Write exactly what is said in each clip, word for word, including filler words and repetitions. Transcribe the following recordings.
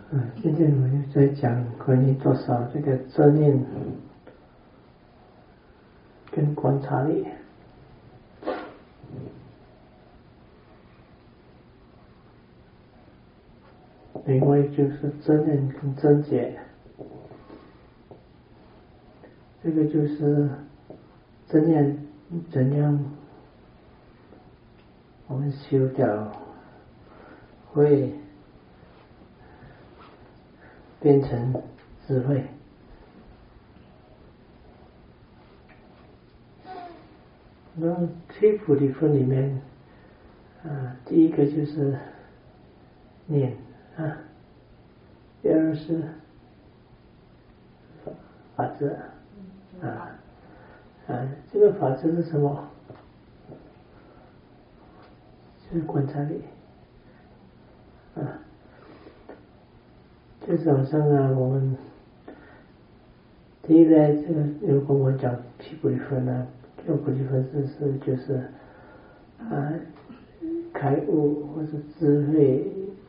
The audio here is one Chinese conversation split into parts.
嗯，今天我们在讲关于多少这个正念跟观察力。另外就是正念跟正觉，这个就是正念怎样我们修掉会变成智慧。那七菩提分里面啊，第一个就是念啊，第二是法则啊啊，这个法则是什么？就是观察力啊。就是好像啊，我们第一呢，这个如果我讲七菩提分呢，六菩提分是是就是啊开悟或是智慧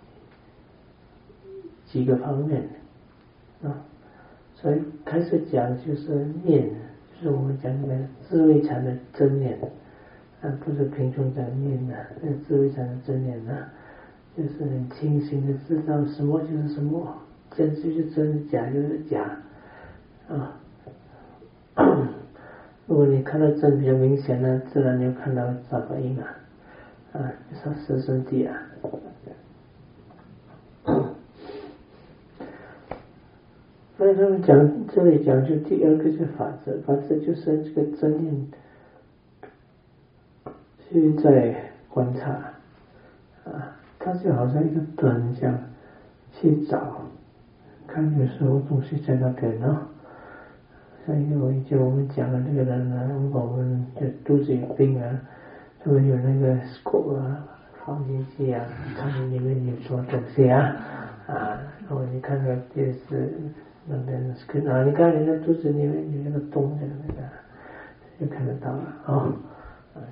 几个方面啊，所以开始讲就是念，就是我们讲的智慧禅的真念啊，不是平常讲念的，那智慧禅的真念呢，就是很清醒的知道什么就是什么，真就是真，假就是假啊。如果你看到真比较明显呢，自然你就看到杂法印啊，啊，就是十圣谛啊。所以他们讲这里讲就第二个是法则，法则就是这个真念去在观察啊，它就好像一个灯这样去找，看有时候东西在那边呢。像一个以前我们讲的那个人呢，如果我们就肚子有病啊，他们有那个 scope 啊，放进去啊，看里面有什么东西啊啊，然后你看个电视那边啊，你看你的肚子里面有那个洞的那个，就看得到了哦。啊，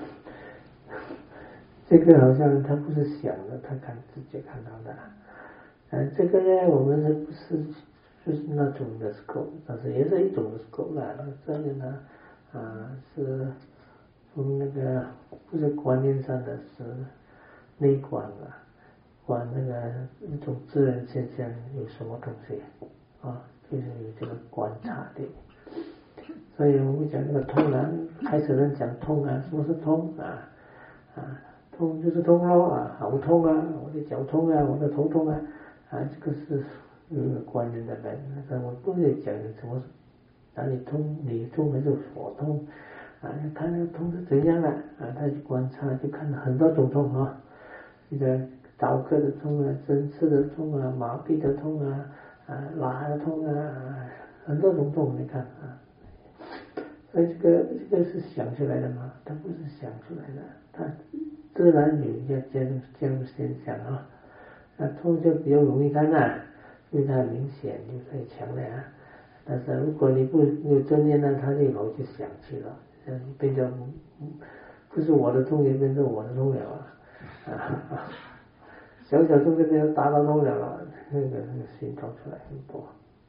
这个好像他不是想的，他看直接看到的。啊，这个呢，我们是不是就是那种的 scope， 但是也是一种的 scope 啦。这个呢，啊，是从那个不是观念上的，是内观啊，观那个一种自然现象有什么东西啊，就是有这个观察力。所以我们讲这个痛啊，开始人讲痛啊，什么是痛啊？啊，痛就是痛咯啊，好痛啊，我的脚痛啊，我的头痛啊，啊，这个是有个观念的人，但我不会讲什么哪里痛，你痛还是我痛啊？看那个痛是怎样的啊？他去观察，就看很多种痛啊，这个刀割的痛啊，针刺的痛啊，麻痹的痛啊，啊，拉的痛啊，很多种痛，你看啊。所以这个这个是想出来的吗？它不是想出来的，它自然有一个加入加入现象啊。那痛就比较容易看啊，因为它很明显，就可以强烈啊。但是如果你不有正念呢，它就老去想去了，变成不是我的痛，也变成我的痛了啊啊！小小痛就变成大大痛了了，那个那个心跳出来很多。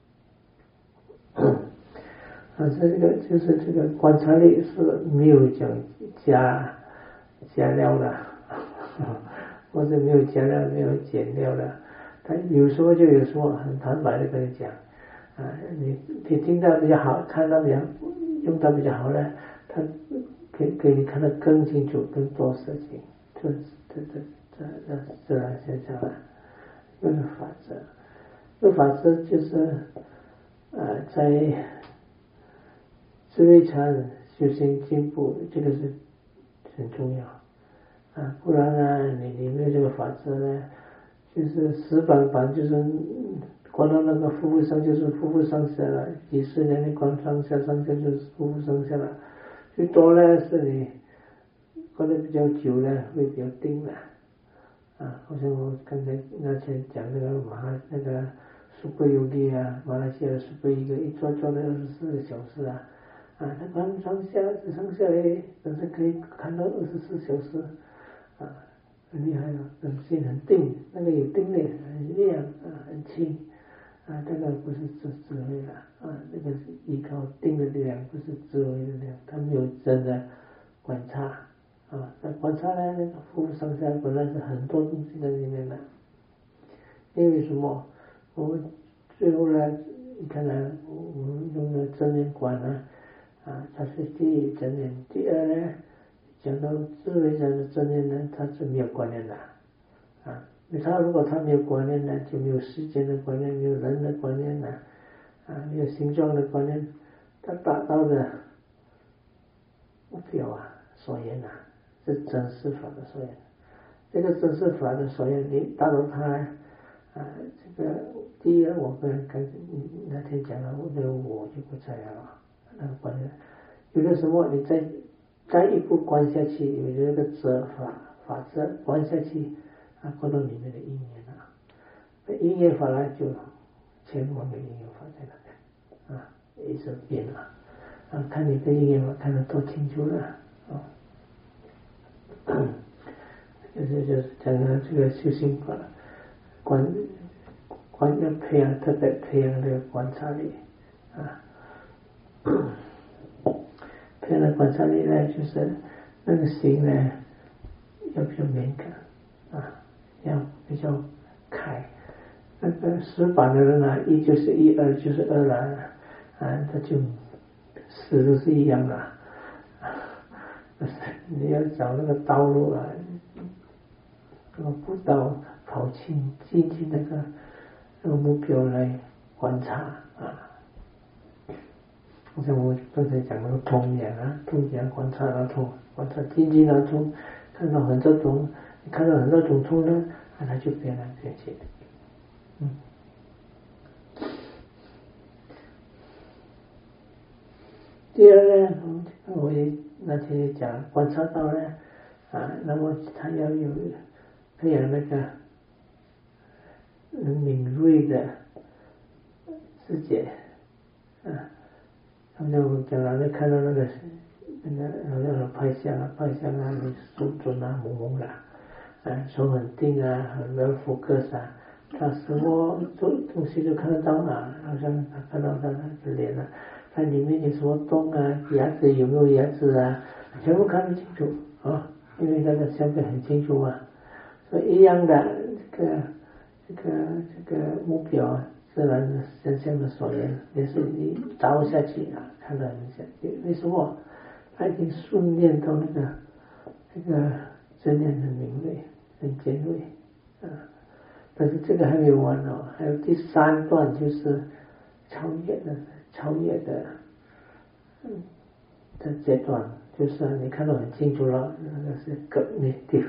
啊，这个就是这个观察力是没有讲加加料的，或者没有加料没有减料的，他有时候就有时候很坦白的跟你讲，啊，你你听到比较好，看到比较用到比较好呢，他给给你看得更清楚更多事情，这这这这这自然现象啊，这个法则，这个法则就是啊在智慧禅修行进步，这个是很重要啊，不然呢，你你没有这个法则呢，就是死板板，就是观到那个浮浮上就是浮浮上下了，几十年的观上下上下就是浮浮上下了，最多呢是你观得比较久呢，会比较定了啊。好像我刚才那天讲那个马来那个苏贝尤利啊，马来西亚的苏贝一个一坐坐了二十四个小时啊。啊，他观上下只剩下来，但是可以看到二十四小时，啊，很厉害了，很心很定，那个有定力，很亮啊，很轻啊，这个不是智智慧了啊，那个是依靠定的力量，不是智慧的力量，他没有真的观察啊，那观察呢，那个浮上下本来是很多东西在里面的，因为什么？我们最后呢，你看呢，我们用的正念观呢，啊，它是第一正念，第二呢，讲到智慧上的正念呢，它是没有观念的啊。他如果他没有观念呢，就没有时间的观念，没有人的观念呢，啊，没有形状的观念，他达到的目标啊，所言啊，是真实法的所言。这个真实法的所言，你达到它呢，啊，这个第一，我跟跟那天讲了，那个我就不在了，那个观念，有的时候你再再一步观下去，有这个则法法则观下去。啊，观到里面的因缘啊，那因缘法呢，就前往的因缘法在那边啊，一直变了啊，看你的因缘法看得多清楚了啊，就是就是讲到这个修行法，观观要培养，特别培养这个观察力啊，培养的观察力呢，就是那个心呢要比较敏感啊。要比较开，那个死板的人啊，一就是一，二就是二了，啊，他就死都是一样的，你要找那个道路啊，那个步道跑进进去那个那个目标来观察啊。像我刚才讲那个通眼啊，通眼观察那通，观察进去那通，看到很多种。你看到很多种通呢，啊，它就变来变去，嗯。第二呢，我也那天也讲，观察到呢，啊，那么他要有培养那个敏锐的知觉，啊，好像我讲了，你看到那个那个好像拍相啊，拍相啊，你手准啊，蒙蒙的。啊，手很定啊，很没有focus啊，他什么东东西都看得到啊，好像他看到他的脸啊，他里面有什么洞啊，牙齿有没有牙齿啊，全部看得清楚啊，因为那个相对很清楚嘛，所以一样的这个这个这个目标啊，自然的真相的所言，也是你找下去啊，看得很明显。为什么？他已经训练到那个这个真念很敏锐。很尖锐啊，但是这个还没有完哦，还有第三段就是超越的超越的嗯的阶段，就是你看到很清楚了，那个是 cognitive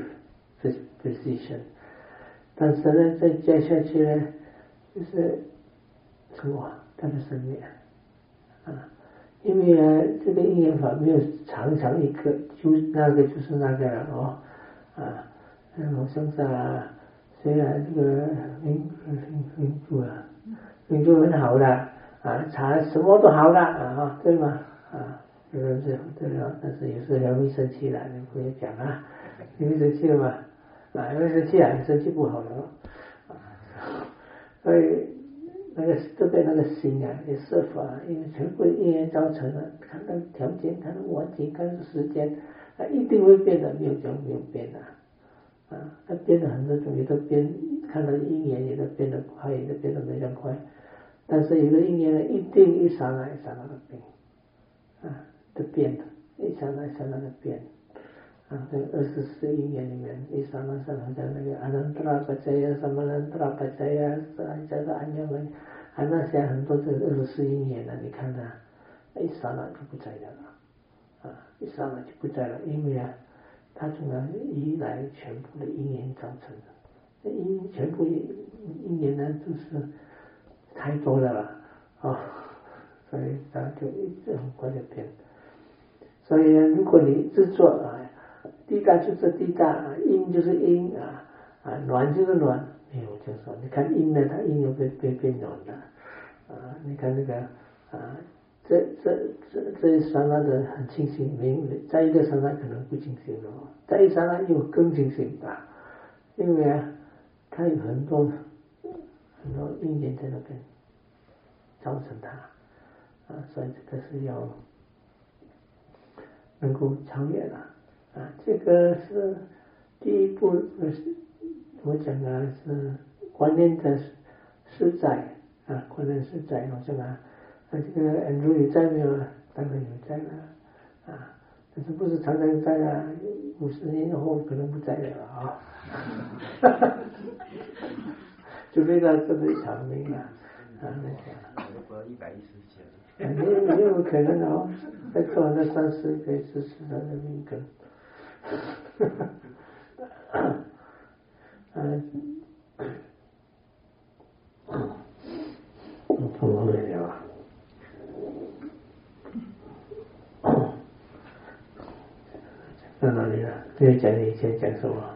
precision， 但是呢再接下去呢就是什么它的生命啊，因为啊这个因缘法没有常常一个就那个就是那个了哦啊。好像是啊，虽然这个民民民主啊，民主很好的啊，查什么都好的啊，对吗？啊，有人是对了，但是有时候还会生气的，你不会讲啊，你会生气了吗？啊，会生气啊，生气不好的啊，所以那个特别那个心啊，也设法，因为全部因缘造成的，看到条件，看到环境，看到时间，它一定会变的，没有讲没有变的。啊，它变得很多种，有的变看到因缘，有的变得快，有的变得没那么快。但是有的因缘呢，一定一刹那一刹那的变，啊，的变的，一刹那一刹那的变。啊，这二十四因缘里面，一刹那刹那的那个阿难达拉巴迦呀、萨玛难达拉巴迦呀、叫做安雅门，啊那些很多这二十四因缘呢，你看它，一刹那就不在了，啊，一刹那就不在了，因为啊。它从哪依赖全部的因缘造成的，因全部因缘呢都是太多了啦啊，所以它就一直很快的变。所以如果你执着啊，地大就是地大，阴就是阴啊，啊暖就是暖，没有就说，你看阴呢，它阴又变变变暖了啊，你看那个啊。这这这这一刹那的很清醒，明在一个刹那可能不清醒了，在一刹那又更清醒啊，因为啊，它有很多很多因缘在那边造成它啊，所以这个是要能够超越了啊。这个是第一步，我讲啊是观念的实在啊，观念实在，好像啊，啊这个 Andrew 有在没有啊？当然有在了啊，但是不是常常在啊？五十年后可能不在了啊，除非他真的长命了啊，那个。 活到一百一十岁。 也也有可能哦，再做那三十可以支持他的命根。嗯，从哪里聊啊？在哪里了？又讲你以前讲什么？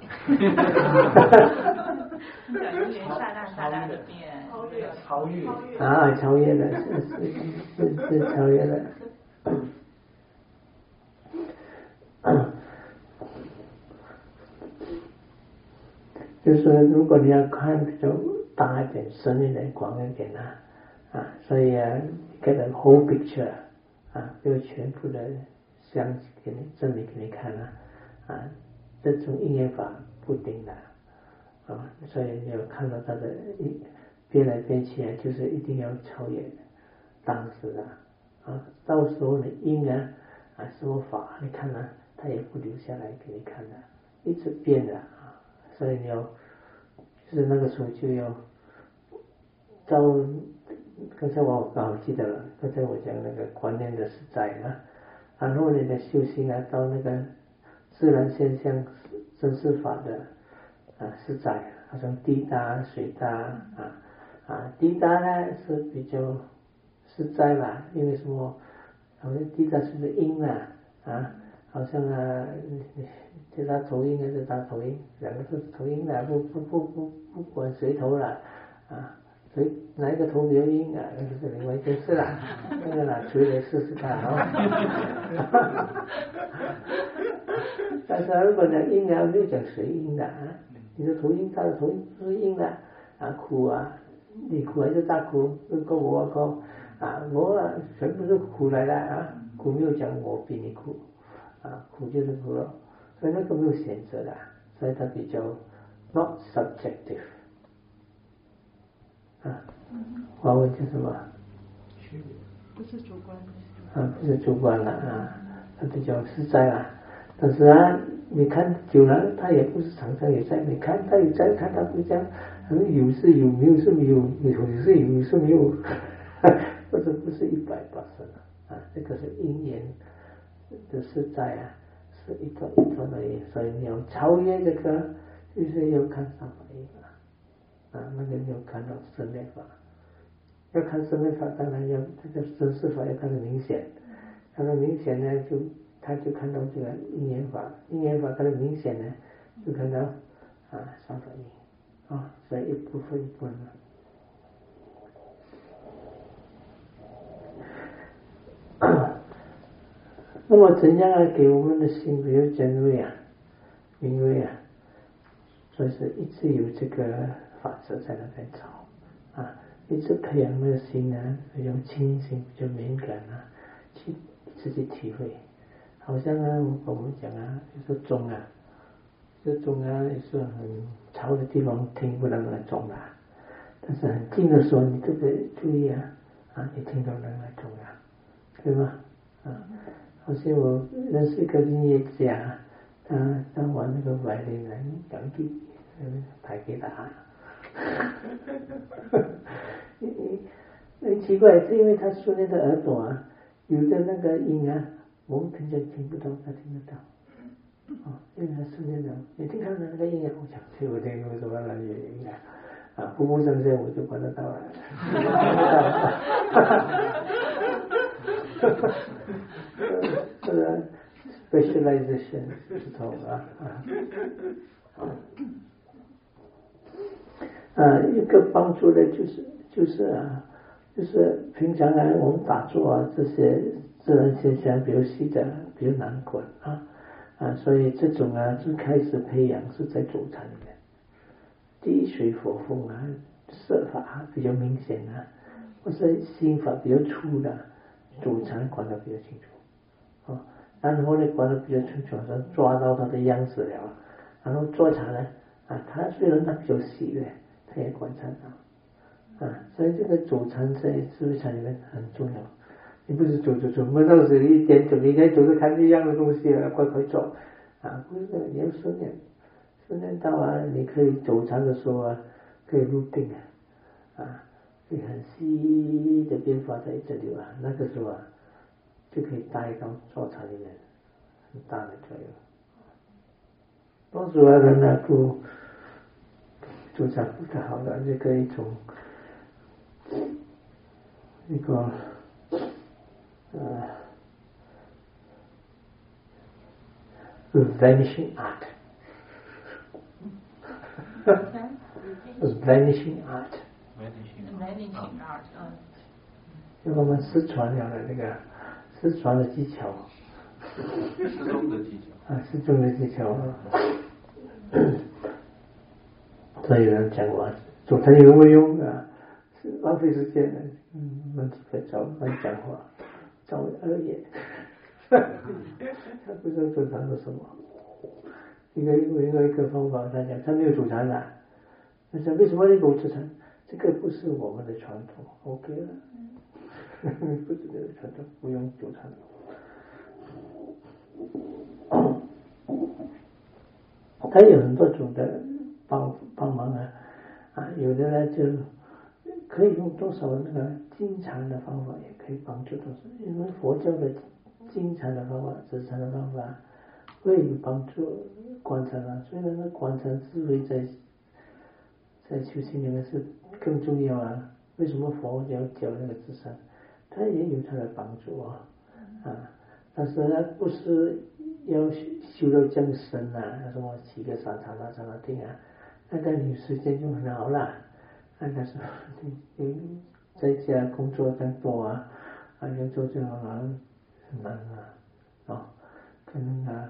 讲一些刹那刹那的变， 超越。 啊，超越了，是是是是超越了。就是说，如果你要看比较大一点、深一点、广一点啊，啊，所以啊，给个 whole picture 啊，就全部的相给你真理给你看啊，啊，这种因缘法不定的啊，所以你要看到它的一变来变去啊，就是一定要超越当时的啊，到时候你因啊啊什么法，你看啊，它也不留下来给你看的，一直变的啊。所以你要，就是那个时候就要，照刚才我刚好记得了，刚才我讲那个观念的实在啊，然后你的修行啊，到那个自然现象真实法的啊实在，好像滴答水答啊啊滴答呢是比较实在啦，因为什么？好像滴答是个音啊啊。好像啊，这他头音还是他头音，两个是头音的，不不不不不管谁头了啊，谁哪一个头比较硬啊，那就是另外一件事了，那个拿锤来试试看啊。但是如果讲硬啊，没有讲谁硬的啊，你的头音，他的头音不是硬的啊，苦啊，你苦还是大苦，那个我苦啊，我啊全部是苦来的啊，苦没有讲我比你苦。啊，苦就是苦了，所以那个没有选择的，所以它比较 not subjective 啊。华文叫什么？ 不是主观的。啊，不是主观了啊，它比较实在了。但是啊，你看久了，它也不是常常也在，你看它也在，看它不这样，有是有，没有是没有，有是有，有是没有，或者不是一百八十啊，这个是因缘。的实在啊，是一段一段而已，所以你要超越这个，就是要看三法印法啊，那个你要看到生灭法，要看生灭法，当然要这个真实法要看得明显，看得明显呢，就他就看到这个因缘法，因缘法看得明显呢，就看到啊三法印啊，所以一部分一部分嘛。那么怎样啊给我们的心比较珍贵啊敏锐啊，所以是一直有这个法则在那边找啊，一直培养那个心啊比较清醒比较敏感啊，去自己体会。好像啊我们讲啊，就是钟啊，这钟啊也是很吵的地方听不到那个钟啊，但是很近的时候你特别注意啊啊，你听到那个钟啊，对吗？啊。好像我认识一个音乐家，他他玩那个外铃来两地弹给他，很奇怪，是因为他训练的耳朵啊，有的那个音啊，我们平常听不到，他听得到。哦，因为他训练的，你听他的那个音啊，我想听我听过什么那原因啊，啊，步步上线我就管得到了。这个 specialization 不同啊啊啊，一个帮助的就是就是啊，就是平常啊我们打坐啊这些自然现象比较细的比较难管啊啊，所以这种啊就开始培养是在坐禅里面，地水火风啊色法比较明显啊，或是心法比较粗的，主禅管得比较清楚啊。然后呢，管得比较清楚，说抓到它的样子了，然后坐禅呢啊，它虽然它比较细的，它也观察到啊，所以这个主禅在智慧禅里面很重要。你不是走走走，摸到这里一点走，你应该走着看一样的东西啊，快快走啊！不是的，你要训练，训练到啊，你可以走禅的时候啊，可以入定啊，啊，可以很细的变化在这里啊，那个时候啊，就可以带到坐禅里面很大的作用。多数的人呢，不坐禅不太好的，就可以从一个。Uh, vanishing art. vanishing art. vanishing art. 就我们失传了的那个失传的技巧。 失踪的技巧。 啊，失踪的技巧。所以有人讲过，主禅有没有用啊？是浪费时间的。嗯，乱在找乱讲话。找二爷，他不知道主禅是什么。一个一个一个方法，他讲他没有主禅的，他讲为什么你不主禅？这个不是我们的传统 ，OK 了，不是这个传统，不用主禅。他有很多种的帮帮忙啊，啊，有的呢就可以用多少那个经禅的方法也可以帮助多少，因为佛教的经禅的方法、止禅的方法会有帮助观察啊。虽然那观察智慧在在修行里面是更重要啊，为什么佛教教那个止禅？它也有它的帮助啊，啊，但是它不是要修到这样深啊，什么七个三禅啊、三禅定啊，那个有时间就很好了。那但是你在家工作这样多啊，啊要做这样啊很难啊，啊，可能啊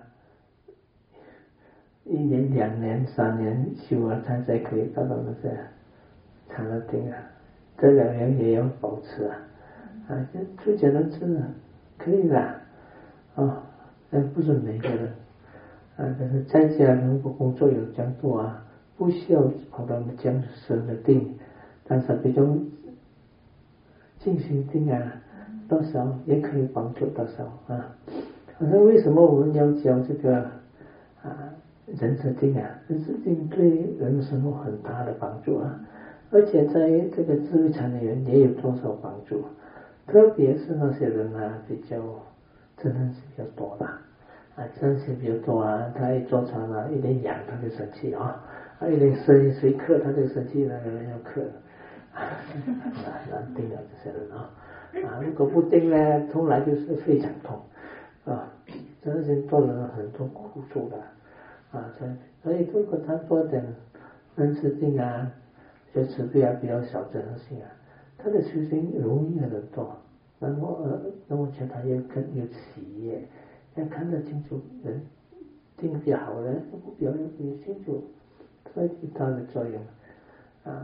一年、两年、三年修完禅才可以达到那些禅的定啊，这两年也要保持啊，啊，这最简单是可以的啊，但不是每个人啊，但是在家如果工作有这样做啊。不需要跑到这样深的定，但是比较进行定啊，多少也可以帮助多少啊。可是为什么我们要教这个啊人生定啊？人生定对人生有很大的帮助啊，而且在这个智慧禅里面也有多少帮助，特别是那些人啊比较嗔恨心比较多的啊，嗔恨心比较多啊，他一坐禅啊，一点痒他就生气啊。他一点谁谁克他就生气，那个人要克，啊，难定了这些人啊，啊，如果不定呢，痛来就是非常痛，啊，真是做了很多苦处的，啊，所以如果他多点能持定啊，就慈悲啊比较小真心啊，他的修行容易很多，然后呃，那我觉得他也更有企业，要看得清楚人定比较好的，不表现比较清楚。所以它的作用啊，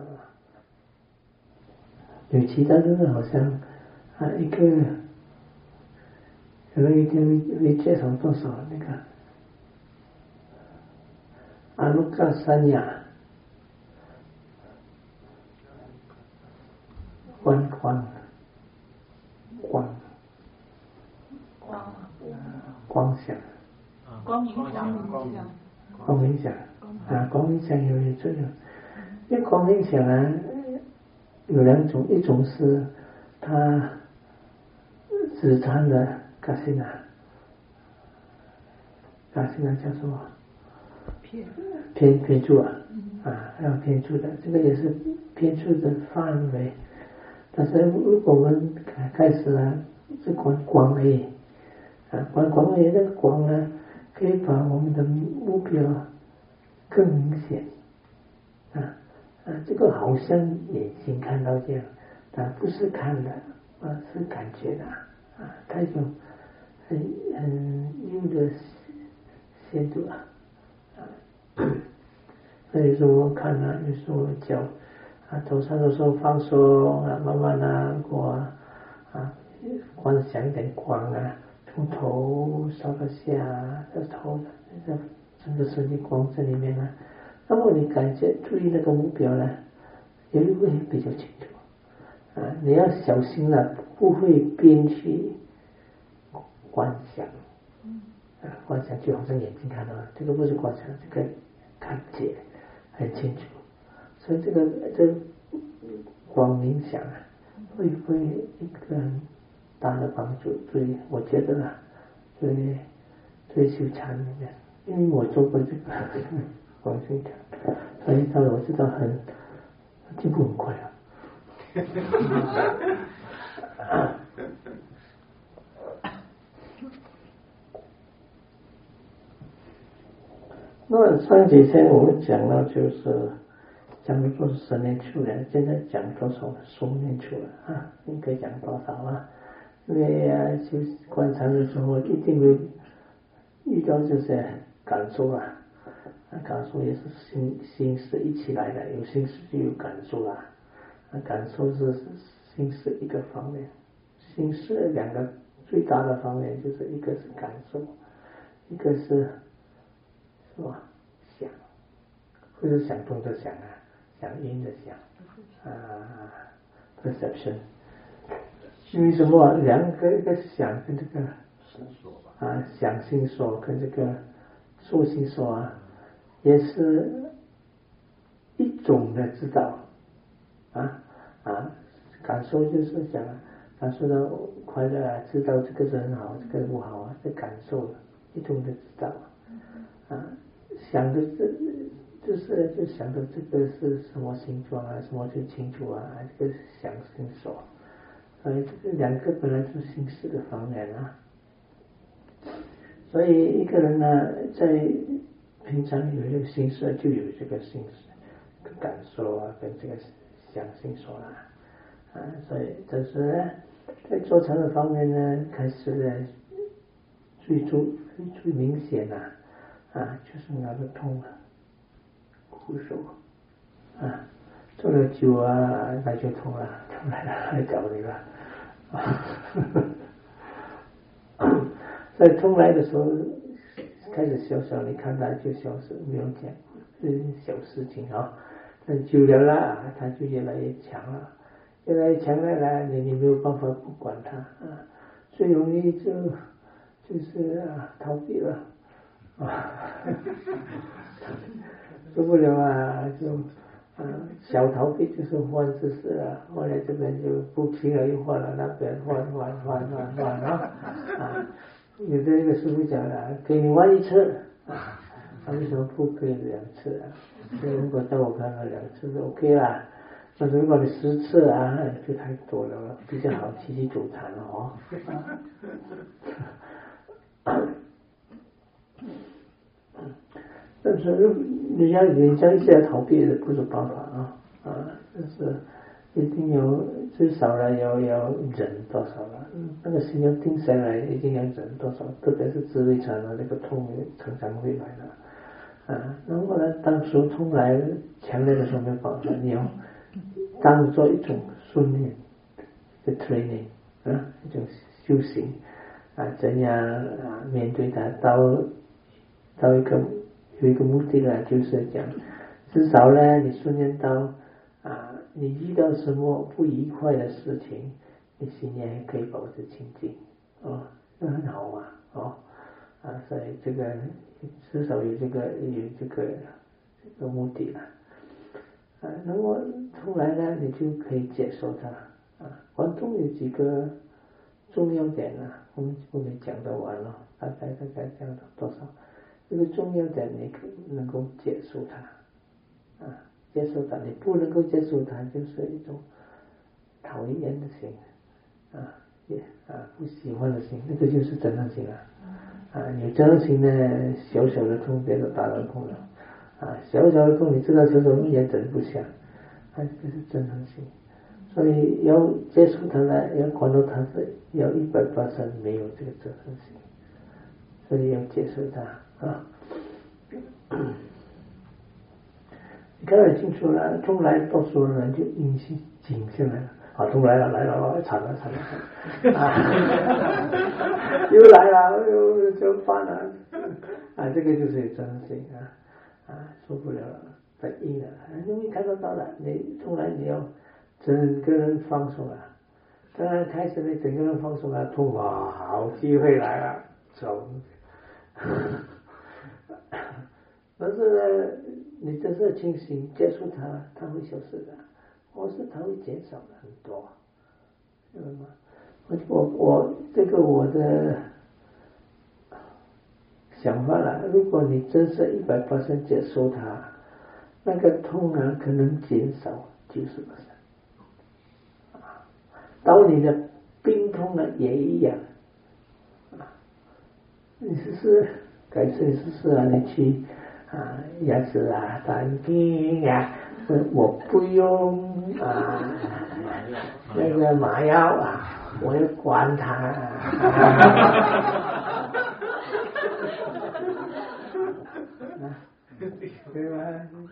有其他的好像啊一个，可能一天会介绍多少那个阿鲁嘎三雅，观光光光光想， 光明想， 光明想。啊，光明想有一作用，因为光明想啊有两种，一种是它止禅的嘎西纳，嘎西纳叫什么？偏偏偏住啊，啊，还有偏住的，这个也是偏住的范围。但是如果我们开始啊，是观光而已，啊，观光而已，那个光呢，可以把我们的目标更明显啊啊，这个好像眼睛看到这样，但不是看的，啊，是感觉的啊，它有很很优的限度啊，啊，所以说我看啊，有时候教啊，头上的时候放松啊，慢慢的过啊，啊，观想一点光啊，从头烧到下，这头这整个身体光在里面呢。那么你感觉注意那个目标呢，也会比较清楚啊。你要小心了，不会边去观想。啊，观想就好像眼睛看到，这个不是观想，这个看见很清楚。所以这个这个光冥想啊，会会一个很大的帮助。对，我觉得啦，对对修禅里面，因为我做过这个光修禅，所以到我知道很进步很快啊。那么上几天我们讲到就是讲的都是十年出来，现在讲多少十年出来啊？应该讲多少啊？因为啊，就观察的时候一定会遇到这些感受啊，感受也是心心识一起来的，有心识就有感受啦。感受是心识一个方面，心识两个最大的方面就是一个是感受，一个是。是吧？想，或者想动的想啊，想阴的想啊 ，perception。因为什么？两个一个想跟这个啊，想心所跟这个受心所啊，也是一种的知道啊啊，感受就是讲感受到快乐啊，知道这个是很好，这个不好啊，这感受一种的知道。啊，想的这就是就想到这个是什么形状啊，什么最清楚啊，这个是想心所，所以这个两个本来是心识的方面啊。所以一个人呢，在平常有这个心识，就有这个心识感受啊，跟这个想心所啦啊，所以这是呢，在做禅的方面呢，开始呢，最最最明显呐。啊，就是那个痛啊，骨手啊，做了久啊，那就痛了，痛来了来找你了啊。在痛来的时候，开始小小，你看它就消失，没有讲，是小事情啊。但久了啦，它就越来越强了，越来越强来了，你你没有办法不管它啊，最容易就就是啊逃避了。啊，受不了啊，就啊小逃避就是换姿势啊，后来这边就不停了又换了，那边换换换换换啊啊，有的一个师傅讲了，给你换一次啊，他为什么不可以两次啊？所以如果在我看来两次就 OK 啦，但是如果你十次啊，就太多了，比较好积极走禅了哦。但是你要你这样一下逃避的不是办法啊啊！就是一定有最少了要要忍多少了，嗯，那个心要定下来，一定要忍多少，特别是自慰禅的那个痛常常会来的啊。那么呢，当时痛来强烈的时候没有办法，你要当做一种训练的 training 啊，一种修行啊，怎样啊面对它，到到一个。有一个目的呢，就是讲，至少呢，你训练到啊，你遇到什么不愉快的事情，你心里还可以保持清净，哦，那很好啊，哦，啊，所以这个至少有这个有这个这个目的了，啊，那么后来呢，你就可以接受它，啊，观中有几个重要点呢，我们我们讲得完了，大概大概讲到多少？这个重要点，你能够接受它，啊，接受它，你不能够接受它，就是一种讨厌的心，啊，也啊不喜欢的心，那个就是真诚心啊，啊，有真诚心呢，小小的痛别说大的痛了，啊，小小的痛你知道小小的也忍不下，啊，这是真诚心，所以要接受它呢，要看到它是要一百八十没有这个真诚心，所以要接受它。啊， 你看得很清楚了，痛来到时候人就阴气紧下来了，啊，痛来了来了，惨了惨了惨了，啊，又来了又就烦了，啊，这个就是真心啊，啊，受不了了，在阴了，因为看得到了，你痛来你要整个人放松了。当然开始你整个人放松了，痛啊，好机会来了，走。但是呢，你真是清醒接触它，它会消失的，或是它会减少的很多，知道吗？我我我这个我的想法了，如果你真是一百八十接受它，那个痛啊可能减少九十八。到你的病痛呢也一样，你试试，改次你试试啊，你去啊牙齿啊打针啊，我不用啊那个麻药啊，我要管它啊，对吧？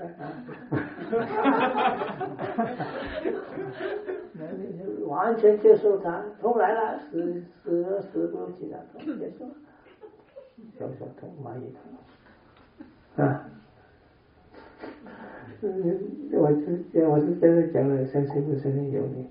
完全接受它，痛来了，死死了死不起来，接受，小小痛，蚂蚁痛，啊，嗯，我是我是真的讲了，相信不相信有你，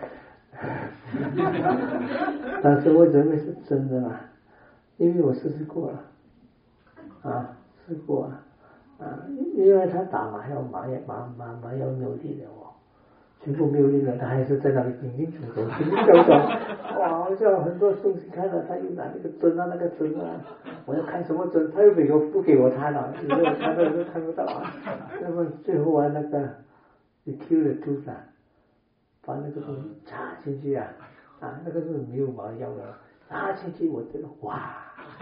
但是我认为是真的嘛，因为我试试过了，啊，试过了，啊，因为他打麻药，麻药麻麻麻药没有力了哦。全部没有力了，他还是在那里紧紧紧紧紧紧紧紧，哇！好像很多东西看了，他又拿那个针啊，那个针啊，我要看什么针，他又没有不给我看了，因为我看到都看不到啊。那么最后啊，那个你 kill the tooth 啊，把那个东西插进去啊，啊，那个是没有麻药的，插进去我觉得哇，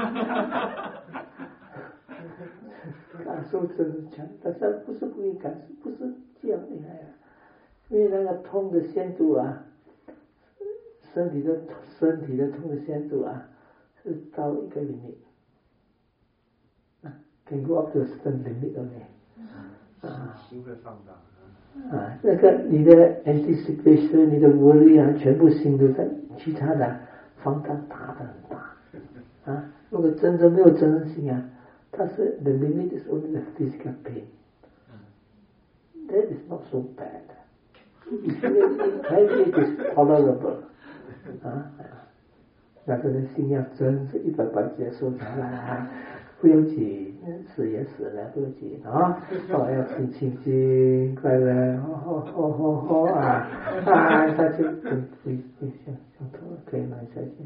感受真是强，但是不是不应该，不是这样厉害啊。因为那个痛的限度啊，身体的身体的痛的限度啊，是到一个 limit， can go up to a certain limit only。啊， 心会放大。 啊，那个你的 anticipation， 你的 worry 啊，全部心都在其他的放大大的很大。啊，如果真正没有真正心啊，它是 the limit is only the physical pain。That is not so bad。It is tolerable 啊，那个人心要真是一百八接受它啦，不用紧，死也死了，不用紧啊，我要清清净快乐，好好好好啊啊，他就不不不想想痛了，可以慢下去。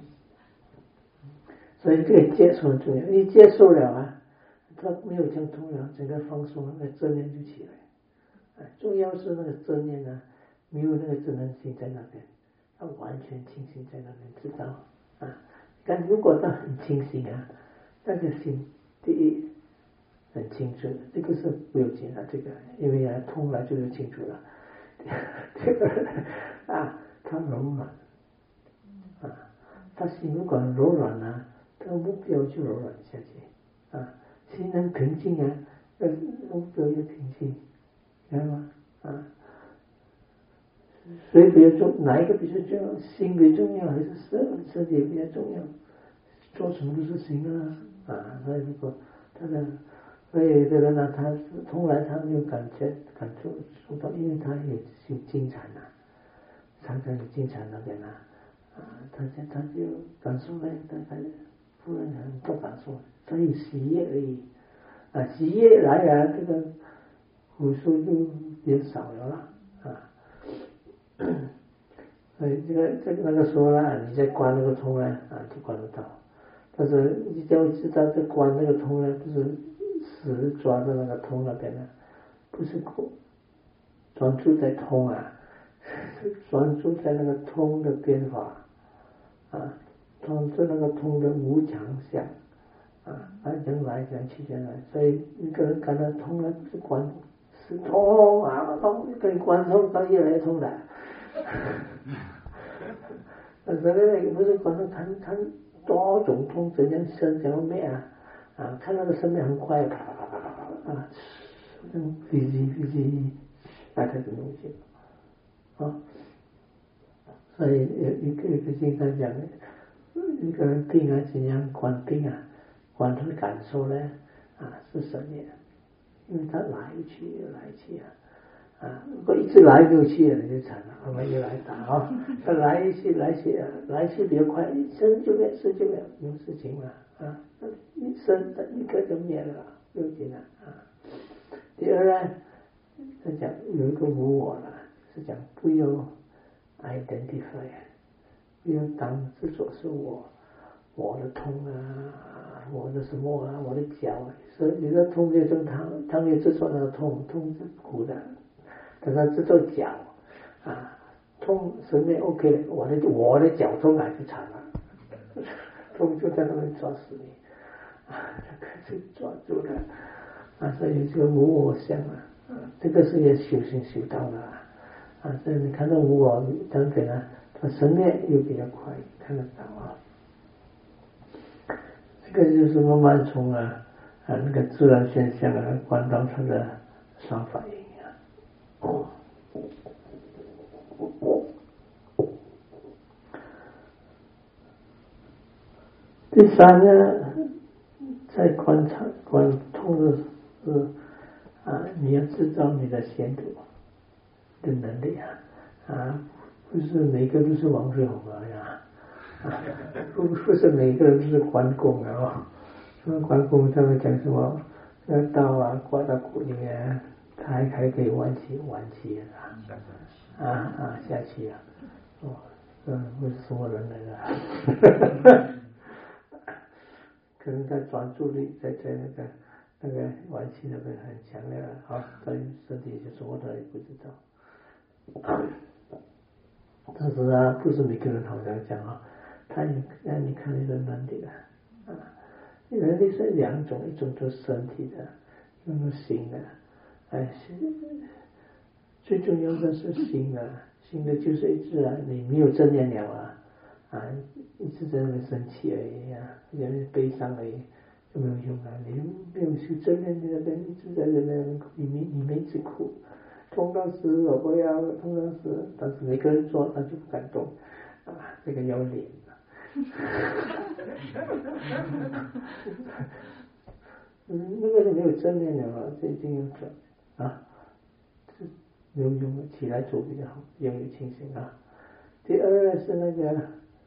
所以这个接受很重要，你接受了啊，他没有这样痛了，整个放松了，那正念就起来。重要是那个正念呢，没有那个真正心在那边，他完全清醒在那边，知道啊？但如果他很清醒啊，那个心第一很清楚，这个是不用紧的，这个因为啊痛了就是清楚了。第二啊，他柔软啊，他心如果柔软啊，他目标就柔软下去啊，心能平静啊，那目标也平静。知道吗？啊，谁比较重？哪一个比较重要？心比较重要还是身身体比较重要？做什么都是心啊啊！所以如果他的，所以有的人呢，他是从来他没有感觉感触受到，因为他也是经常啊，常常有经常那边啊啊，他就他就感受呢，他他不能很多感受，他有喜悦而已啊，喜悦来啊，这个。呼吸就变少了啦啊，所以这个这个那个说了，你在关那个通呢啊，就关得到。但是你要知道，这关那个通呢，不是死抓着那个通那边的，不是专注在通啊，是专注在那个通的变化啊，专注那个通的无常相啊，来讲来讲去讲来，所以一个人感到通了，不是关。是痛啊，痛跟关痛到越来越痛的。但是呢，不是关痛，看看多种痛，怎样生怎样灭啊啊！看那个生命很快，啪啪啪啪啪啊， 飞机飞机那这个东西啊，所以一个一个经常讲，一个人定啊怎样观定啊，观他的感受呢啊是什么？因为他来去来去啊。啊，如果一直来就去了，就惨了，我们又来打啊！他来一去来去啊，来去比较快，一生就灭，生就灭，有事情嘛啊，一生一个就灭了，不用紧了啊。第二呢，他讲有一个无我了，是讲不要 identify， 不要当执着是我，我的痛啊，我的什么啊，我的脚啊，所以你的痛就正常，他没有执着那个痛，痛是苦的。但是知道脚啊痛身边 OK 的，我的我的脚痛还是惨了，痛就在那里抓死你啊，就开始抓住了啊，所以这个无我相啊，啊这个是也修行修到了啊，所以你看到无我等等呢，它身边又比较快看得到啊，这个就是慢慢从啊啊那个自然现象啊观到它的双反应。第三呢，在观察观通的是啊，你要知道你的限度的能力啊啊，不是每个都是王水红啊呀，啊，不不是每个人都是关公啊，什么关公他们讲什么那刀啊挂到骨里面。他还还可以弯起弯起啊，啊啊下去啊，哦，嗯，不是什么人来的，可能他专注力在在那个那个弯起那边很强烈啊，所以身体就什么他也不知道。但是啊，不是每个人好像讲啊，他也让你看你的能力的啊，能力是两种，一种就是身体的，一种是心的。哎，最重要的是心啊，心的就是一直啊，你没有正念了啊，啊，一直在那边生气而已啊，在那悲伤而已，就没有用啊。你没有去正念，你那边一直在那边，你没你没一直哭，痛到死我不要，痛到死，但是每个人做他就不敢动啊，这个要脸啊。嗯，那个是没有正念的啊，这一定要转。啊，是没有用的，起来做比较好，比较有清醒啊。第二呢是那个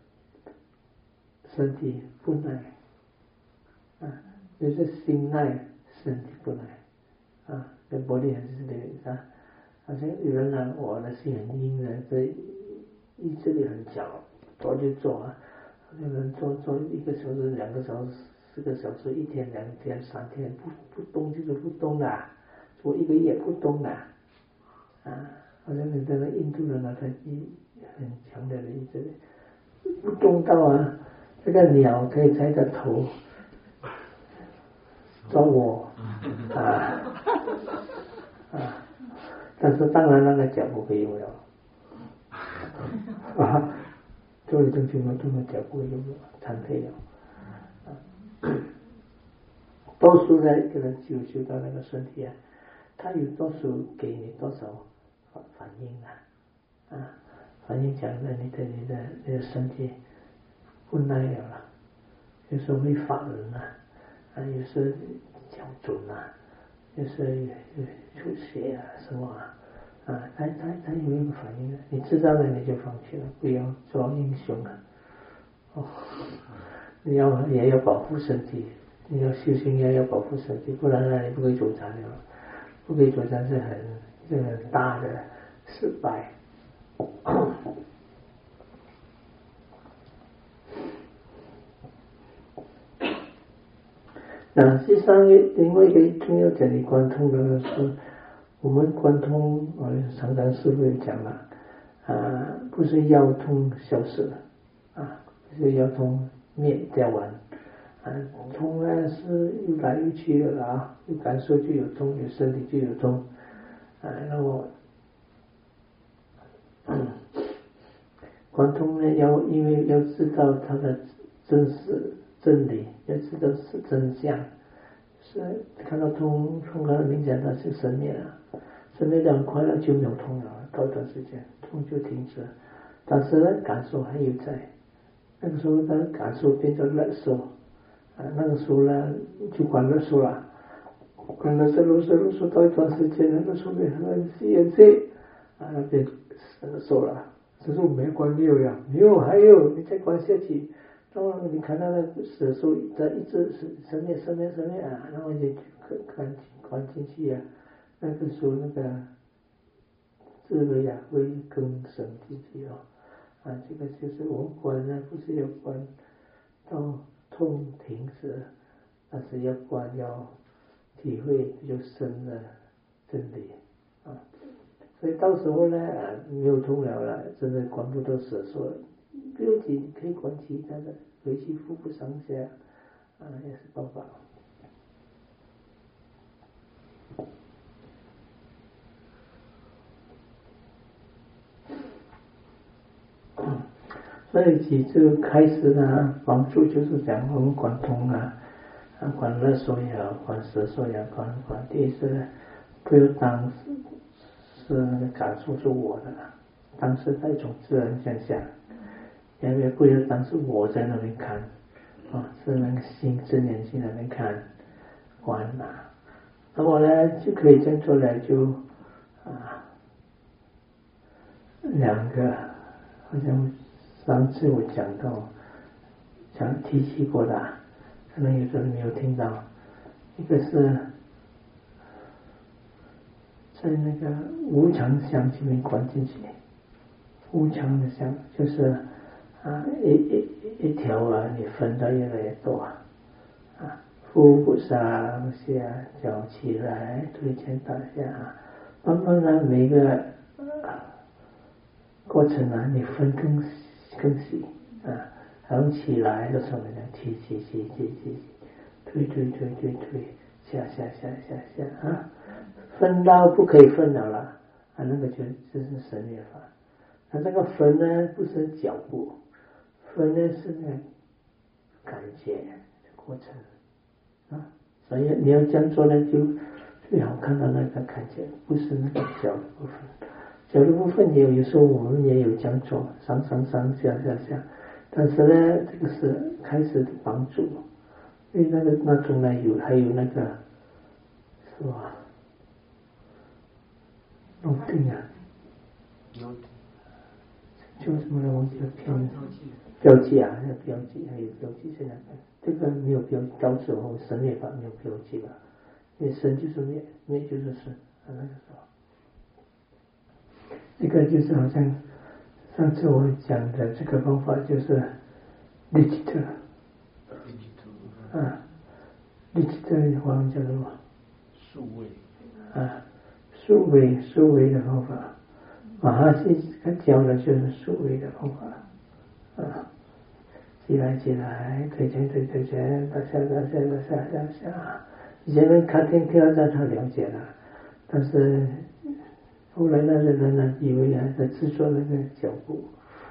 身体不耐啊，就是心耐，身体不耐啊，跟玻璃还是这个啊。好像有人呢，我的心很硬的，这意志力很强，做就做啊，有人做做一个小时、两个小时、四个小时，一天、两天、三天，不不动就是不动的。做一个月不动的啊，好像你这个印度人啊，他一很强烈的意志力，不动到啊，这个鸟可以在这头抓我啊啊，但是当然那个脚不可以用了啊，做一种情况，动的脚不可以用了，残废了啊。多数的一个人修修到那个身体啊。他有多少给你多少反应啊？啊，反应讲的你的你的你的身体不耐了，有时候会发冷啊，啊，有时候脚肿啊，有时候出血啊什么啊，啊，他他他有一个反应的，你知道了你就放弃了，不要做英雄啊！哦，你要也要保护身体，你要修行也要保护身体，不然呢你不可以走残了。不可以说这是很这个大的失败。那实际上另外一个重要讲的贯通的是，我们贯通，我常常师父讲了啊，不是腰痛消失了啊，不是腰痛灭掉完啊，痛呢是又来又去的啊，有感受就有痛，有身体就有痛啊，那么贯通呢要因为要知道它的真实真理，要知道是真相， 是看到痛，痛看到明显它是生灭了，生灭的很快了就没有痛了，到一段时间痛就停止了，但是呢感受还有在，那个时候的感受变成乐受啊，那个时候呢就管乐受了，管乐受乐受乐受到一段时间了，乐受变成了眼界啊，那变乐受了，只是我没管没有了，没有还有你再管下去。然后你看到那个色受在一直是生灭生灭生灭啊，然后你看观进去啊，那个时候那个智慧啊会更深进去哦，啊，这个就是我们观呢，不是要观到痛停止，而是要观要体会比较深的真理啊。所以到时候呢，没有痛了了，真的观不到色受了。不用紧，可以观其他的，回去腹部上下啊，也是办法。所以其实开始呢，帮助就是讲我们观痛啊，啊观乐受也好，观色受也好，观观第一是不要当是那个感受是我的，当是那种自然现象。因为不要当是我在那边看啊，是那个心自念心那边看观啊，那么呢就可以这样做来就啊两个，好像上次我讲到讲提起过的，可能有的人没有听到，一个是在那个无常相里面观进去，无常的相就是啊，一一一条啊，你分到越来越多啊，啊，腹部上下，脚起来，推前打下，慢慢的每个、啊、过程啊，你分更更细啊，然后起来的时候呢，提起起起起，推推推推推，下下下下下啊，分到不可以分了了啊，那个就就是神灭法。那这个分呢，不是脚步。分呢是那个感觉的过程啊，所以你要这样做呢，就最好看到那个感觉，不是那个脚的部分。脚的部分也有，有时候我们也有这样做，上上上下下下，但是呢，这个是开始的帮助，因为那个那种呢有还有那个是吧？弄定啊，就什么呢？忘记了偏。标记啊，那标记还有标记，现在这个没有标记，到时候生灭法没有标记了，因为生就是灭，灭就是生啊，那个时候，这个就是好像上次我讲的这个方法就是 digital 啊 digital 的话叫什么？ 数位啊，数位数位的方法，马哈西他教的就是数位的方法。啊，起来起来，推前推推前，到下到下到下到下。以前人看天跳在他了解了，但是后来那些人呢，以为还在制作那个脚步，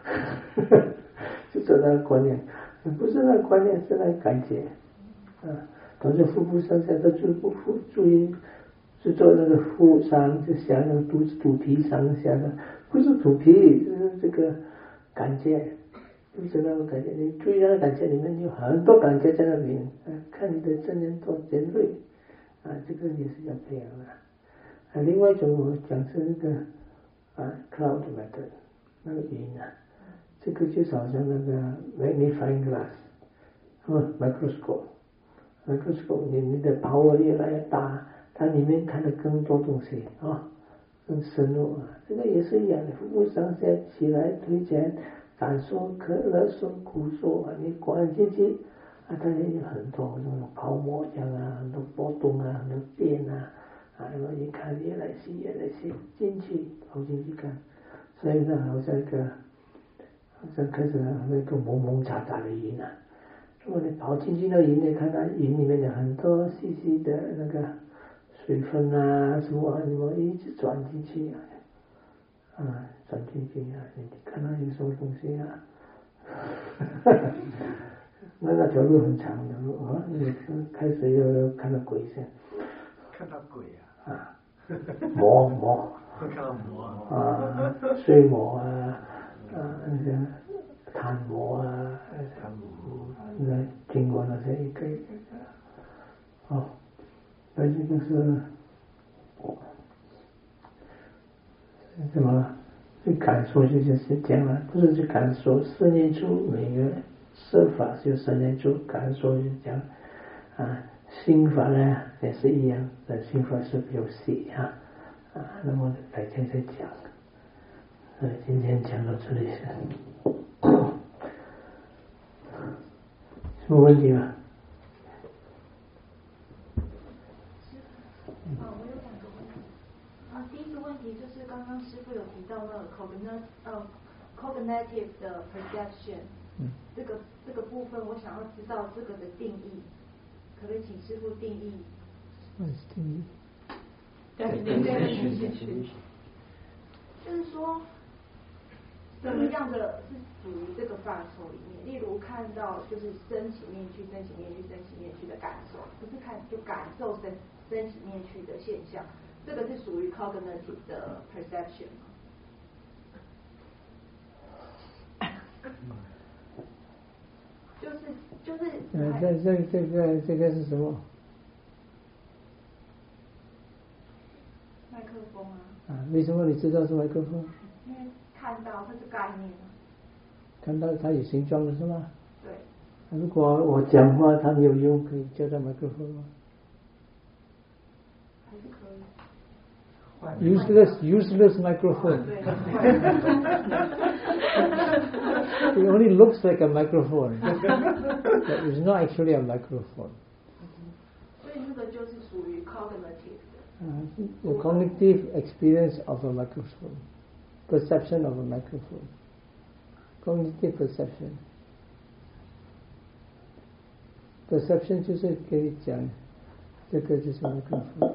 制作那个观念，不是那个观念，是那个感觉啊。同时腹部上下都注不腹注意制作那个腹上就下那个肚子肚皮上下的，不是肚皮，是这个感觉。就是那种感觉，你注意那个感觉里面有很多感觉在那边，啊，看你的正念多尖锐，啊，这个也是要培养的。啊，另外一种我讲是那个啊 cloud method 那个云啊，这个就好像那个 magnifying glass，嗯 microscope，microscope 你你的 power 越来越大，它里面看得更多东西啊，更深入啊，这个也是一样的，腹部上下起来推前。感受可乐受苦受啊，你观进去啊，它也有很多那种泡沫这样啊，很多波动啊，很多变啊，啊，然后一看越来细越来细进去跑进去看，所以呢，好像一个好像开始那个蒙蒙查查的云啊，如果你跑进去那云，你看到云里面有很多细细的那个水分啊，什么什么一直转进去啊。啊，转进去啊！你看到有什么东西啊？ 那那条路很长的路啊，开始又看到鬼先。 看到鬼啊？ 啊，魔魔。 看到魔啊，睡魔啊，啊那个贪魔啊， 贪魔， 那经过那些一个一个的，哦，那这个是什么？去感受这些是这样了，不是去感受，十年处每个设法就十年处感受就这样啊，心法呢也是一样，但心法是比较细啊。啊，那么改天再讲。呃，今天讲到这里是，什么问题吗？ 啊，我有两个问题。啊，第一个问题就是刚刚师父有提到那个 cognitive 呃 cognitive 的 perception，嗯，这个这个部分我想要知道这个的定义，可不可以请师父定义？ 什么是定义？ 就是说，什么样的是属于这个范畴里面？例如看到就是升起面去、升起面去、升起面去的感受，不是看就感受升升起面去的现象，这个是属于 cognitive 的 perception 吗？就是就是。 呃，这这这个这个是什么？ 麦克风啊。 啊，为什么你知道是麦克风？ 因为看到它是概念啊。 看到它有形状的是吗？ 对。 如果我讲话它没有用，可以叫它麦克风吗？ 还是可以。 Useless, useless microphone. It only looks like a microphone, but it's not actually a microphone. 所以那个就是属于 cognitive 的。 Uh, the cognitive experience of a microphone, perception of a microphone, cognitive perception. Perception 就是跟你讲，这个就是 microphone。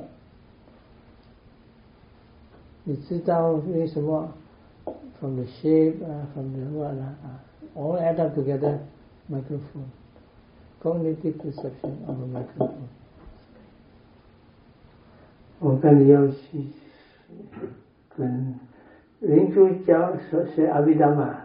你知道为什么 from the shape 啊 from the what 啊 all add up together microphone cognitive perception of a microphone。 我看你要去跟林珠教说学阿毗达玛。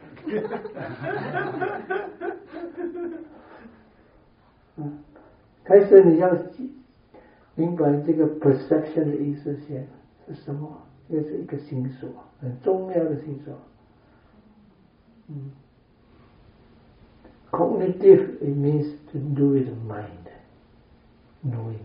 嗯，开始你要明白这个 perception 的意思先是什么？这是一个心所，很重要的心所。嗯 ，cognitive it means to do with the mind, knowing。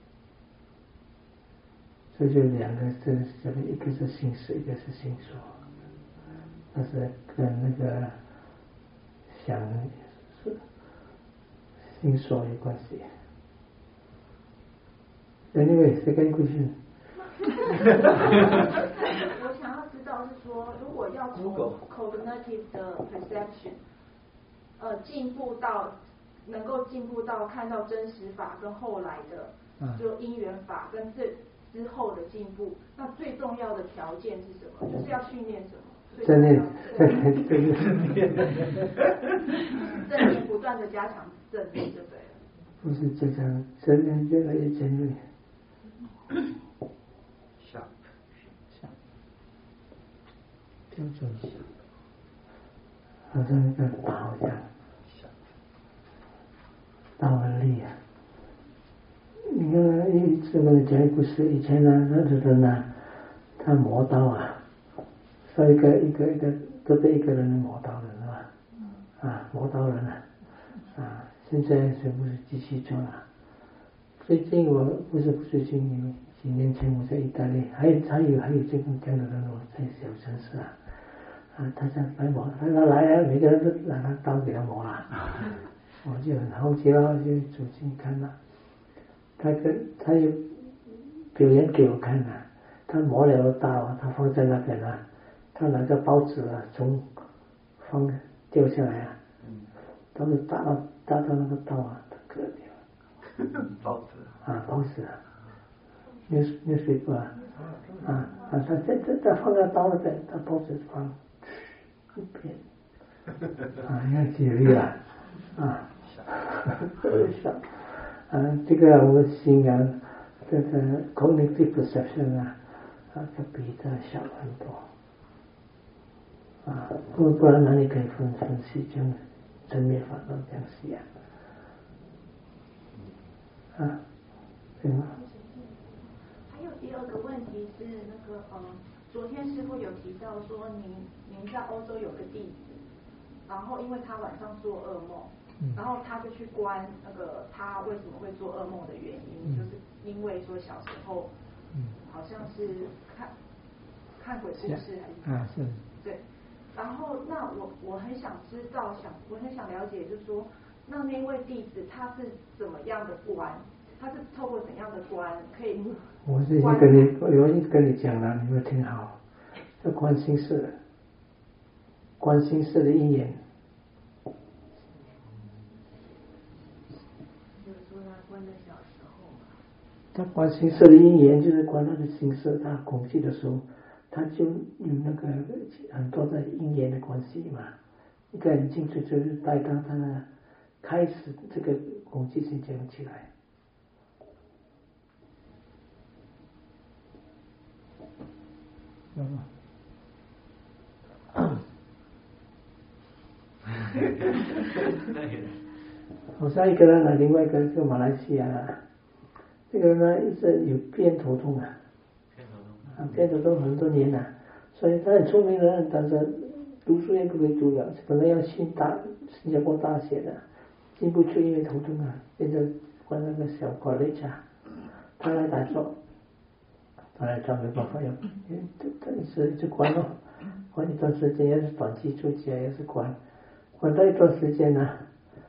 所以就两个是这个，一个是心识，一个是心所，那是跟那个想是心所有关系。Anyway, second question。 我想要知道是说，如果要从 cognitive 的 perception， 呃，进步到能够进步到看到真实法跟后来的就因缘法跟这之后的进步，那最重要的条件是什么？就是要训练什么？正念，正念，正念，正念不断的加强正念就对了。 不是加强正念，越来越尖锐。 想想标准想，好像一个刀一样，刀很利啊。你看，一直跟你讲一个故事，以前呢，那个人呢，他磨刀啊，是一个一个一个都被一个人磨刀的是吧？啊，磨刀人啊，啊，现在全部是机器做了。最近我不是最近几年前我在意大利，还有还有还有这种这样的人，我在小城市啊，啊，他在来磨，他他来了，每个人都拿他刀给他磨啊，我就很好奇了，就走近看了。他跟他有表演给我看啊，他磨了刀啊，他放在那边啊，他拿个报纸啊，从放掉下来啊，都是打到打到那个刀啊，他割掉。 报纸啊，报纸啊，news newspaper 啊，啊啊，他这这这放在刀那边，他报纸放一边，啊，你看几率啊，啊。 特别小啊，这个我心啊，这个 cognitive perception 啊，啊，就比这小很多啊，不不然哪里可以分分析这样真灭法到这样子呀？啊，对吗？ 还有第二个问题是那个呃，昨天师父有提到说您您在欧洲有个弟子，然后因为他晚上做噩梦，嗯、然后他就去观那个他为什么会做噩梦的原因，嗯、就是因为说小时候，嗯、好像是看看鬼故事还是啊是对，然后那我我很想知道，想我很想了解，就是说那那位弟子他是怎么样的观？他是透过怎样的观可以？ 我是已经跟你，我已经跟你讲了，你没有听好。这观心事，观心事的因缘。 就是说他观的小时候嘛。 他观心事的因缘就是观他的心事，他恐惧的时候，他就有那个很多的因缘的关系嘛。一个很清楚就是带到他的开始这个恐惧心建立起来。嗯，我上一个人呢，另外一个是马来西亚的，这个人呢一直有偏头痛啊，啊偏头痛很多年了，所以他很聪明的人，但是读书也不会读了，本来要进大新加坡大学的，进不去因为头痛啊，现在关那个小 college 啊，他来打坐。他来找没办法用，他一直一直关咯，关一段时间也是短期出去也是关，关到一段时间呢，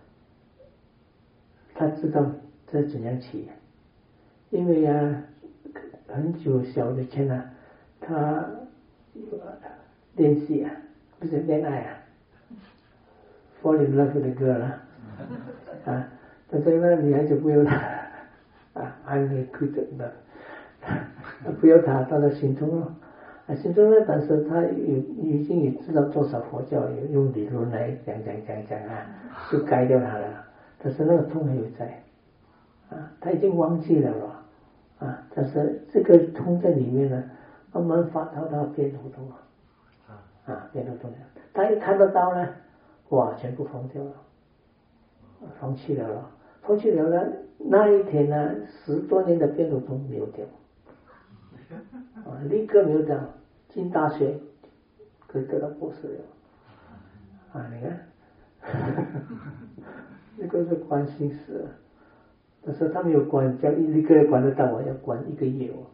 他知道这怎样起，因为啊很久小的前呢，他练习啊，不是恋爱啊 ，fall in love with a girl 啊，啊，但是那女孩子不由他啊 ，I'm recruited 的。不要他，他的心中咯，啊，心中呢，但是他有已经也知道多少佛教有用理论来讲讲讲讲啊，就改掉他了。但是那个痛还有在，啊，他已经忘记了咯，啊，但是这个痛在里面呢，慢慢发到他偏头痛啊，啊，偏头痛了。他一看得到呢，哇，全部放掉了，放弃了咯，放弃了呢，那一天呢，十多年的偏头痛没有掉。啊，立刻没有掉，进大学可以得到博士了。啊，你看，这个是关心事，但是他没有关，叫一个人关得到，我要关一个月哦。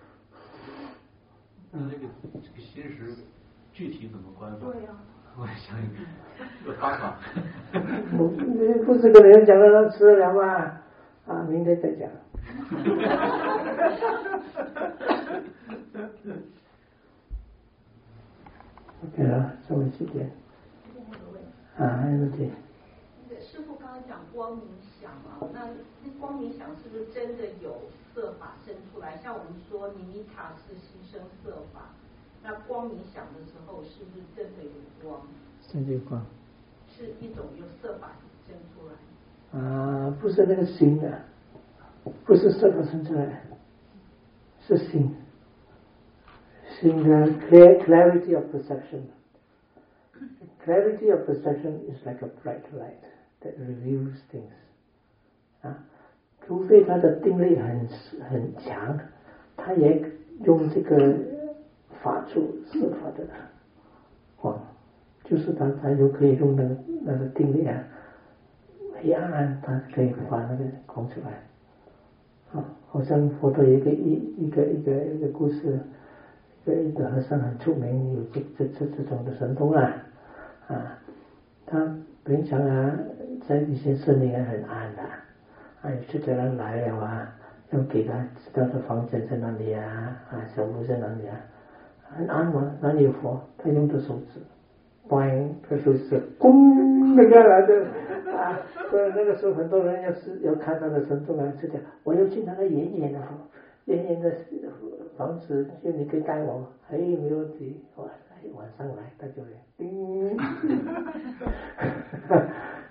那这个这个心识具体怎么关法？ 对呀、啊， 我想有方法。 我不是跟人讲了，他吃得了吗？啊，明天再讲。OK 了，稍微细点。啊，还有问题。 师父刚刚讲光明想嘛，那光明想是不是真的有色法生出来？像我们说尼米塔是牺牲色法，那光明想的时候是不是真的有光？ 真的有光。 是一种有色法生出来。 啊，不是那个心啊，不是色法生出来，是心。心的 clarity of perception. Clarity of perception is like a bright light that reveals things. 啊，除非他的定力很很强，他也用这个法处色法的光，就是他他就可以用那个那个定力啊，黑暗暗他可以把那个光出来。啊，好像佛陀有一个一一个一个一个故事。一个和尚很出名，有这这这这种的神通啊，啊，他平常啊在一些森林很暗的，啊，有这个人来了啊，要给他知道的房间在哪里啊，啊，小屋在哪里啊，很暗嘛，哪里有佛？他用的手指，嘣，这手指咣那个来的啊，所以那个时候很多人要是要看他的神通啊，就讲我要去那个远远的佛。远远的房子，就你可以带我，哎，没问题，哇，晚上来他就来，叮，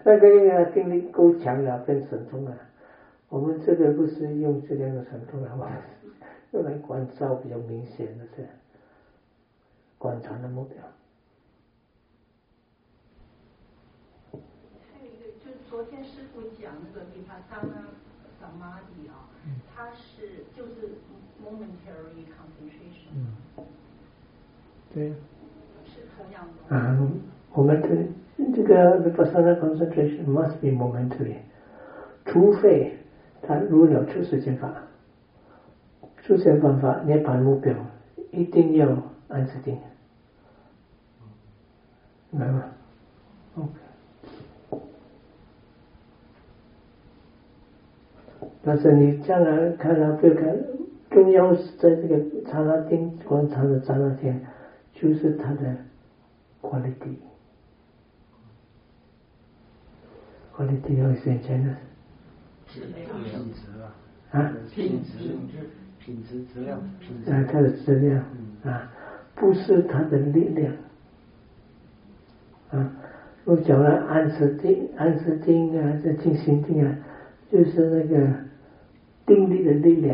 那个因为定力够强了，变神通了。我们这个不是用这两个神通了，我们用来关照比较明显的是观察的目标。 还有一个就是昨天师父讲那个vipassana samadhi 啊，它是就是 momentary concentration。 嗯，对。 是同样的。 啊，我们的这个 vipassana concentration must be momentary， 除非他入了出世间法，出世间法涅槃目标一定要安持定，明白吗 ？OK。但是你将来看到这个重要是在这个刹那定观察的刹那间，就是它的 quality。quality 要先讲的。 质量、品质啊。 啊。 品质、品质、质量、品质。 啊，它的质量啊，不是它的力量啊。我讲了安持定、安持定啊，这静心定啊，就是那个定力的力量。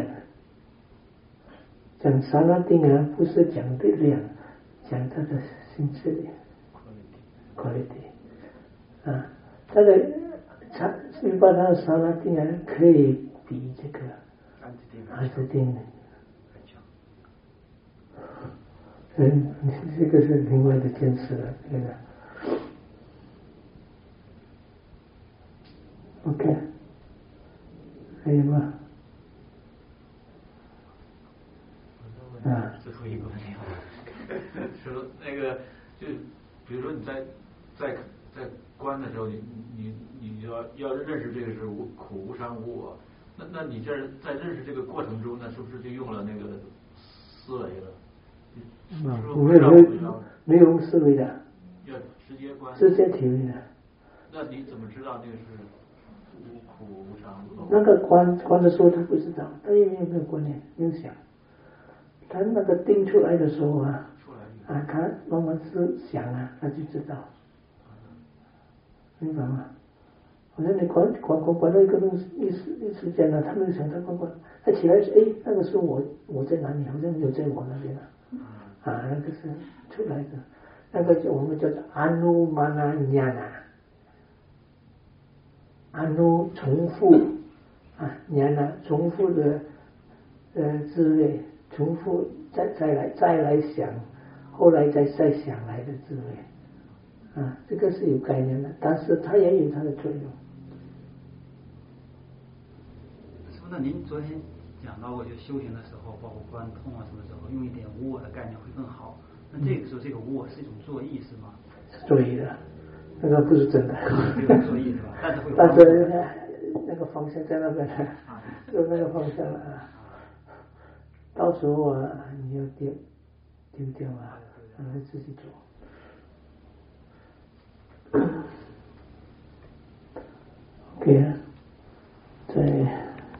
讲刹那定啊，不是讲力量，讲它的心质量 quality 啊，它的它一般它的刹那定啊，可以比这个安持定的。嗯，这个是另外的件事了，这个。OK， 还有吗？ 啊，最后一个问题啊，说那个就比如说你在在在观的时候，你你你要要认识这个是无苦无常无我，那那你这在认识这个过程中，那是不是就用了那个思维了？ 啊，没有没有用思维的， 要直接观， 直接体会的。 那你怎么知道那个是无苦无常无我？ 那个观观的时候他不知道，他因为没有观念，没有想。他那个定出来的时候啊，啊，他慢慢是想啊，他就知道，明白吗？好像你观观观观到一个东西一时一时间呢，他没有想到观观，他起来是哎，那个时候我我在哪里？好像没有在我那边啊，啊，那个是出来的，那个叫我们叫做安努玛那尼亚那，安努重复啊，尼亚那重复的呃滋味。重复再再来再来想，后来再再想来的滋味，啊，这个是有概念的，但是它也有它的作用。 师父，那您昨天讲到过，就修行的时候，包括观痛啊什么时候，用一点无我的概念会更好。那这个时候，这个无我是一种作意是吗？ 是作意的，那个不是真的。 这个作意是吧？但是会有。 但是那个方向在那边的，就那个方向了啊。到时候啊，你要丢丢掉啊，让他自己走。OK， 再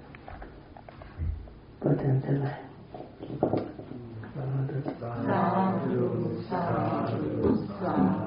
把点再来。 萨埵萨埵萨埵。